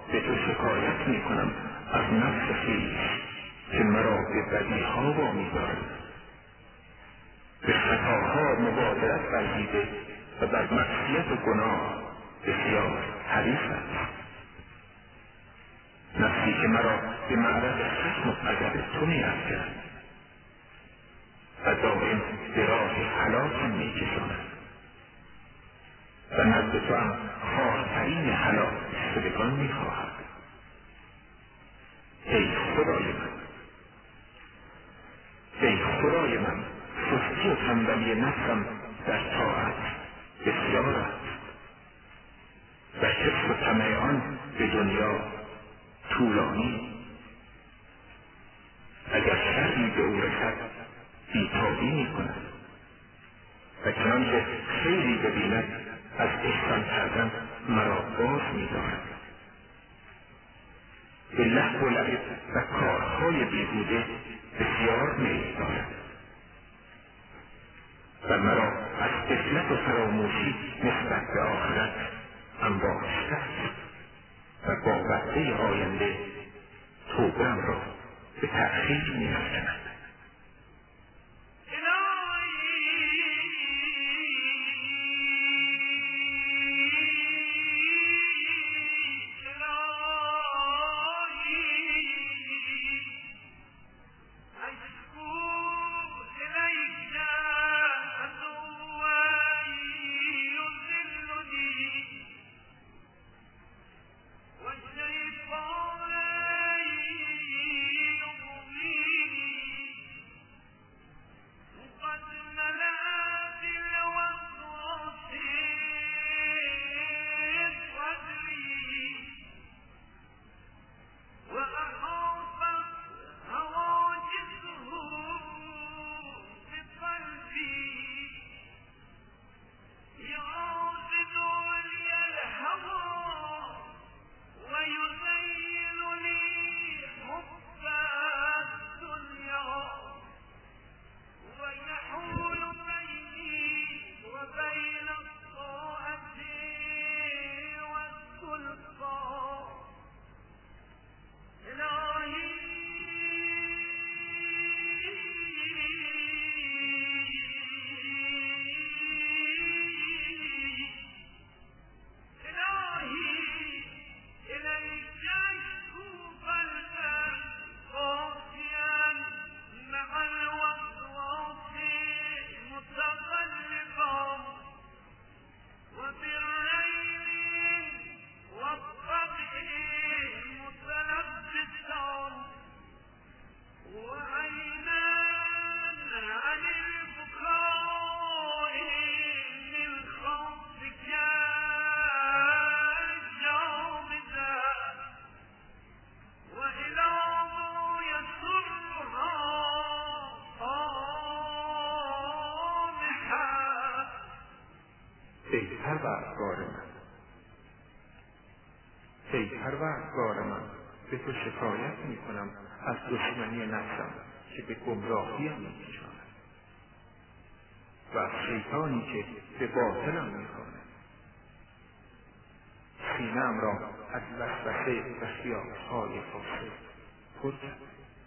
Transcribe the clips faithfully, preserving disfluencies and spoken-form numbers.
به تو شکایت می کنم از نفس خویش که مرا به بدیها وامی دارد، به خطاها مبادرت ورزیده و بر معصیت و گناه بسیار حریص است. نفسی که مرا به معرض خشم و غضب تو می افکند و دائم به راه هلاکم می کشاند و نزد تو هم خارترین هلاک شدگان می خواهد. ای خدای من، ای خدای من، سستی و تنبلی نفسم در طاعت بسیار است و حرص و طمع آن به دنیا طولانی. اگر شری به او رسد بی‌تابی می کند و چنانکه خیری ببیند از احسان کردن مرا باز می دارد. به لهو و لعب و کارهای بیهوده بسیار میل دارد و مرا از غفلت و فراموشی نسبت به آخرت انباشته است و با وعده آینده توبه‌ام را به تأخیر می افکند. ای پروردگار من، ای پروردگار من، به تو شکایت می کنم از دشمنی نفسم که به گمراهیم می کشاند و از شیطانی که به باطلم می خواند. سینه‌ام را از وسوسه و خیال‌های فاسد پر کرد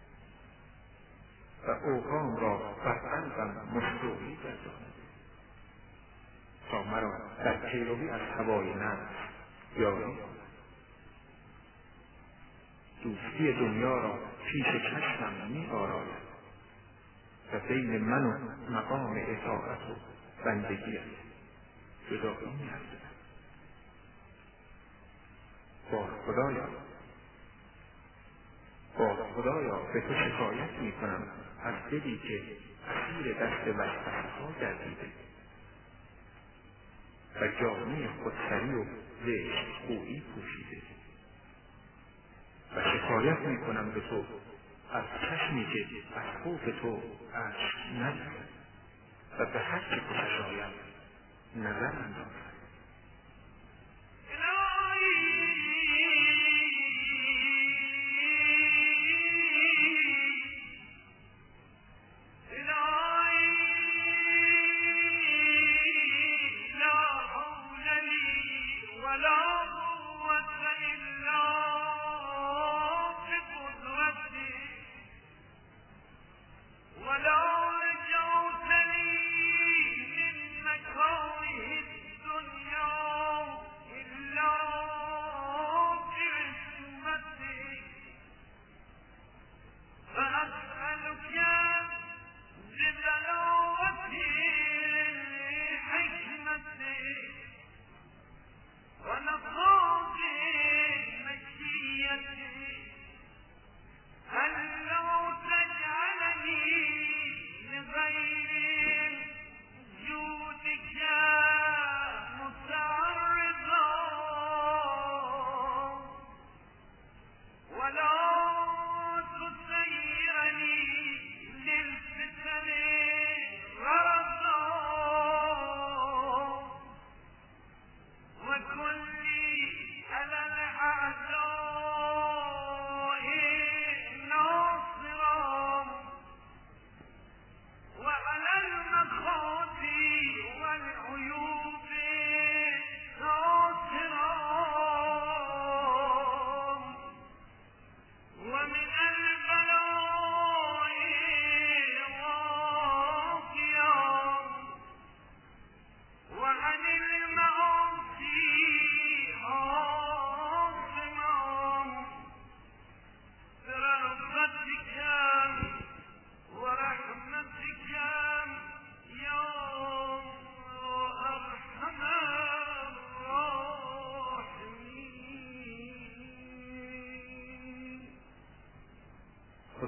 و اوهام را بر قلبم مستولی گردانید تا مرا در پیروی از هوای نفس یاری کند. دوستی دنیا را پیش چشمم می آراید و بین من و مقام اطاعت و بندگی‌ات جدایی می افزاید. بار خدایا، بار خدایا، به تو شکایت می کنم از دلی که اسیر دست وسوسه‌ها گردیده و جامه خودسری و زشت‌خویی پوشیده و شکایت می کنم به تو از چشمی که از خوف تو اشک نریزد و به هر چه خوشش آید نظر اندازد. ولا قوة إلا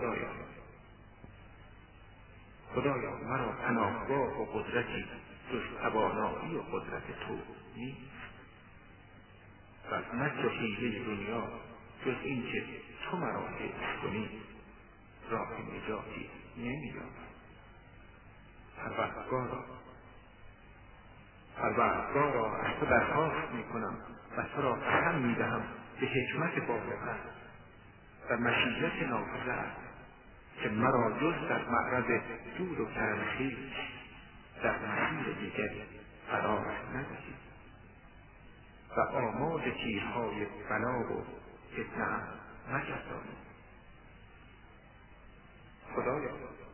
خدایا خدایا مرا پناهگاه و قدرتی جز توانایی و قدرت تو نیست و از مکر و حیله دنیا جز این که تو مرا حفظ کنی راه نجاتی نمی‌یابم. پروردگارا پروردگارا از تو درخواست میکنم و تو را قسم میدهم به حکمت بالغت و مشیت نافذه که مرا جز در معرض دود و کرم خویش در مسیر دیگری قرار ندهی و آماج تیرهای بلا و فتنه نگردانی. خدایا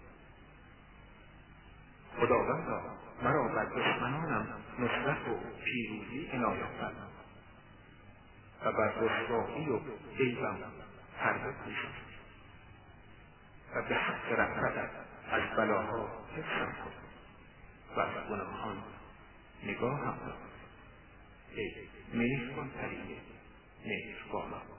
خداوندا مرا بر دشمنانم نصرت و پیروزی عنایت فرما و بر رسوایی و عیبم پرده پوشان و به حق رحمتت از بلاها حفظم کن و از گناهان نگاهم دار ای مهربان ترین مهربانان.